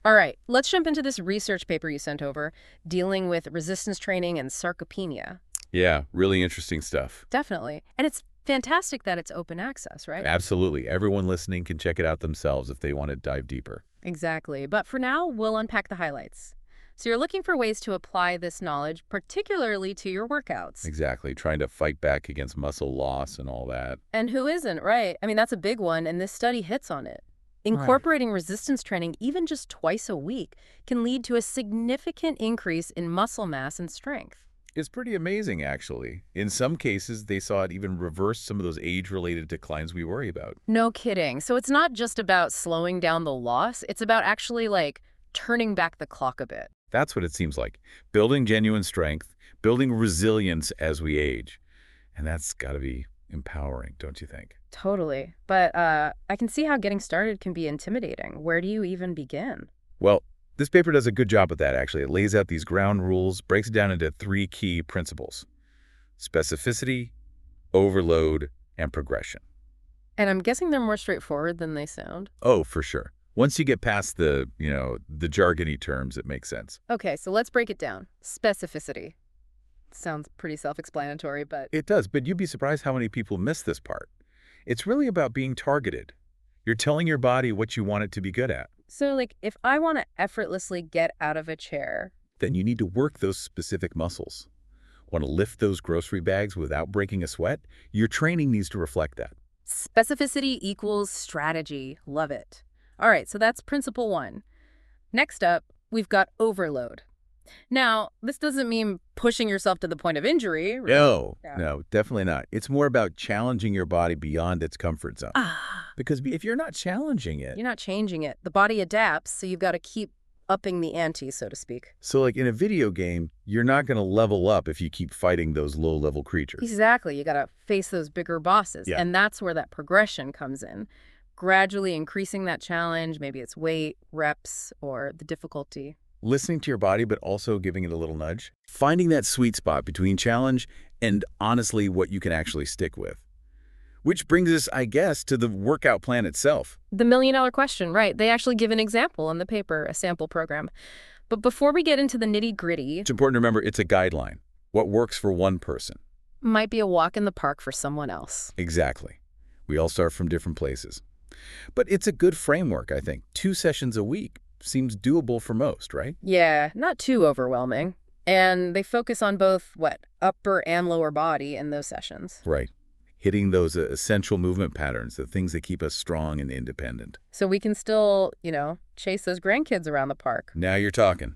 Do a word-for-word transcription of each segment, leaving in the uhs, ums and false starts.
All right, let's jump into this research paper you sent over dealing with resistance training and sarcopenia. Yeah, really interesting stuff. Definitely. And it's fantastic that it's open access, right? Absolutely. Everyone listening can check it out themselves if they want to dive deeper. Exactly. But for now, we'll unpack the highlights. So you're looking for ways to apply this knowledge, particularly to your workouts. Exactly. Trying to fight back against muscle loss and all that. And who isn't, right? I mean, that's a big one, and this study hits on it. Incorporating resistance training even just twice a week can lead to a significant increase in muscle mass and strength. It's pretty amazing, actually. In some cases, they saw it even reverse some of those age-related declines we worry about. No kidding. So it's not just about slowing down the loss, it's about actually, like, turning back the clock a bit. That's what it seems like. Building genuine strength, building resilience as we age. And that's got to be empowering, don't you think? Totally. But uh, I can see how getting started can be intimidating. Where do you even begin? Well, this paper does a good job of that, actually. It lays out these ground rules, breaks it down into three key principles: specificity, overload, and progression. And I'm guessing they're more straightforward than they sound. Oh, for sure. Once you get past the, you know, the jargony terms, it makes sense. Okay, so let's break it down. Specificity. Sounds pretty self-explanatory, but... It does, but you'd be surprised how many people miss this part. It's really about being targeted. You're telling your body what you want it to be good at. So, like, if I want to effortlessly get out of a chair... Then you need to work those specific muscles. Want to lift those grocery bags without breaking a sweat? Your training needs to reflect that. Specificity equals strategy. Love it. All right, so that's principle one. Next up, we've got overload. Now, this doesn't mean pushing yourself to the point of injury. Right? No, Yeah. no, definitely not. It's more about challenging your body beyond its comfort zone. Ah, Because if you're not challenging it, you're not changing it. The body adapts, so you've got to keep upping the ante, so to speak. so like in a video game, you're not going to level up if you keep fighting those low-level creatures. Exactly. You got to face those bigger bosses. Yeah. And that's where that progression comes in. Gradually increasing that challenge. Maybe it's weight, reps, or the difficulty. Listening to your body, but also giving it a little nudge. Finding that sweet spot between challenge and honestly what you can actually stick with. Which brings us, I guess, to the workout plan itself. The million dollar question, right? They actually give an example in the paper, a sample program. But before we get into the nitty gritty, It's important to remember it's a guideline. What works for one person. might be a walk in the park for someone else. Exactly. We all start from different places. But it's a good framework, I think. Two sessions a week seems doable for most, right? Yeah, not too overwhelming. And they focus on both, what, upper and lower body in those sessions. Right. Hitting those uh, essential movement patterns, the things that keep us strong and independent. So we can still, you know, chase those grandkids around the park. Now you're talking.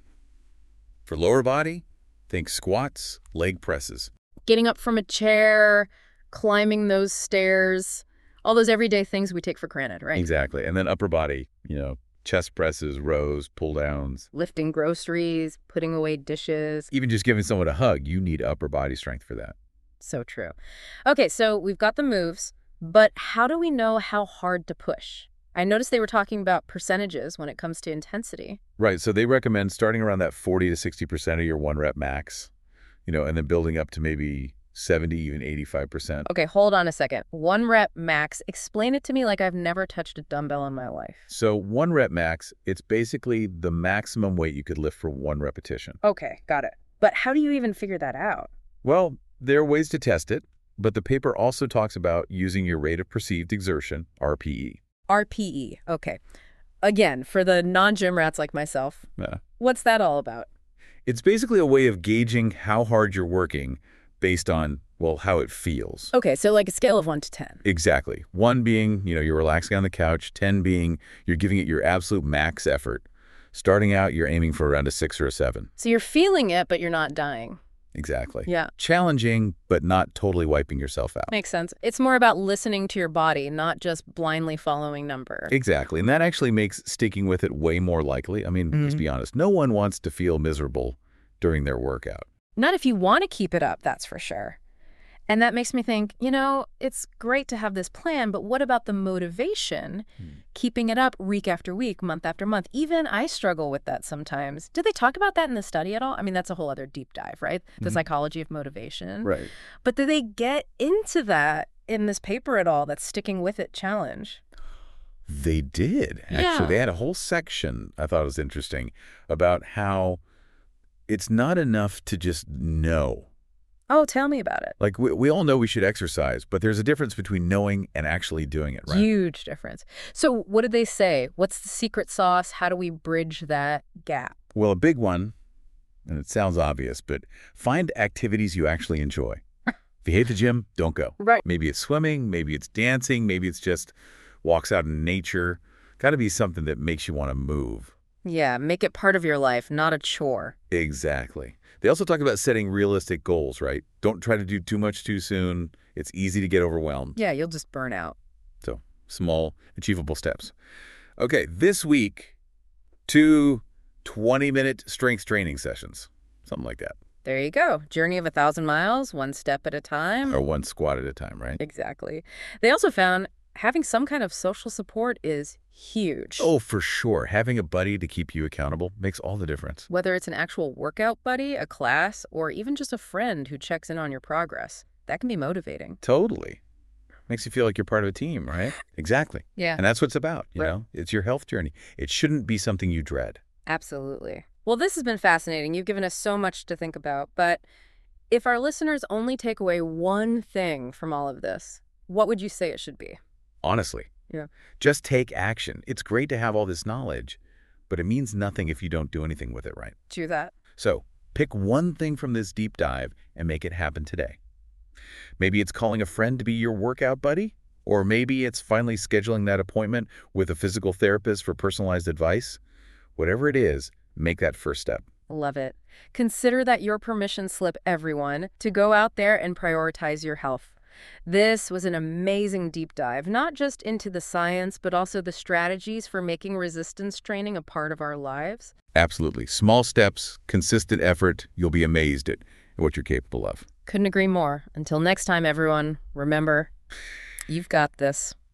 For lower body, think squats, leg presses. Getting up from a chair, climbing those stairs, all those everyday things we take for granted, right? Exactly. And then upper body, you know, chest presses, rows, pull downs. Lifting groceries, putting away dishes. Even just giving someone a hug, you need upper body strength for that. So true. Okay, so we've got the moves, but how do we know how hard to push? I noticed they were talking about percentages when it comes to intensity. Right. So they recommend starting around that forty to sixty percent of your one rep max, you know, and then building up to maybe seventy, even eighty-five percent. Okay, hold on a second. One rep max. Explain it to me like I've never touched a dumbbell in my life. So one rep max, it's basically the maximum weight you could lift for one repetition. Okay, got it. But how do you even figure that out? Well, there are ways to test it, but the paper also talks about using your rate of perceived exertion, R P E. R P E. Okay. Again, for the non-gym rats like myself, Yeah. what's that all about? It's basically a way of gauging how hard you're working based on, well, how it feels. Okay, so like a scale of one to ten. Exactly. One being, you know, you're relaxing on the couch. ten being you're giving it your absolute max effort. Starting out, you're aiming for around a six or a seven. So you're feeling it, but you're not dying. Exactly. Yeah. Challenging, but not totally wiping yourself out. Makes sense. It's more about listening to your body, not just blindly following number. Exactly. And that actually makes sticking with it way more likely. I mean, let's Mhm. be honest. No one wants to feel miserable during their workout. Not if you want to keep it up, that's for sure. And that makes me think, you know, it's great to have this plan, but what about the motivation? Hmm. Keeping it up week after week, month after month. Even I struggle with that sometimes. Did they talk about that in the study at all? I mean, that's a whole other deep dive, right? The Mhm. psychology of motivation. Right. But did they get into that in this paper at all, that sticking with it challenge? They did. Actually, Yeah. they had a whole section I thought was interesting about how it's not enough to just know. Oh, tell me about it. Like, we, we all know we should exercise, but there's a difference between knowing and actually doing it, right? Huge difference. So what did they say? What's the secret sauce? How do we bridge that gap? Well, a big one, and it sounds obvious, but find activities you actually enjoy. If you hate the gym, don't go. Right. Maybe it's swimming, maybe it's dancing, maybe it's just walks out in nature. Got to be something that makes you want to move. Yeah, make it part of your life, not a chore. Exactly. They also talk about setting realistic goals, right? Don't try to do too much too soon. It's easy to get overwhelmed. Yeah, you'll just burn out. So, small, achievable steps. Okay, this week, two twenty-minute strength training sessions. Something like that. There you go. Journey of a thousand miles, one step at a time. Or one squat at a time, right? Exactly. They also found having some kind of social support is huge. Oh, for sure. Having a buddy to keep you accountable makes all the difference. Whether it's an actual workout buddy, a class, or even just a friend who checks in on your progress, that can be motivating. Totally. Makes you feel like you're part of a team, right? Exactly. Yeah, And that's what it's about, you Right. know? It's your health journey. It shouldn't be something you dread. absolutely. Well, this has been fascinating. You've given us so much to think about. But if our listeners only take away one thing from all of this, what would you say it should be? Honestly. Yeah. Just take action. It's great to have all this knowledge, but it means nothing if you don't do anything with it, right? Do that. So pick one thing from this deep dive and make it happen today. Maybe it's calling a friend to be your workout buddy, or maybe it's finally scheduling that appointment with a physical therapist for personalized advice. Whatever it is, make that first step. Love it. Consider that your permission slip, everyone, to go out there and prioritize your health. This was an amazing deep dive, not just into the science, but also the strategies for making resistance training a part of our lives. Absolutely. Small steps, consistent effort, you'll be amazed at what you're capable of. Couldn't agree more. Until next time, everyone, remember, you've got this.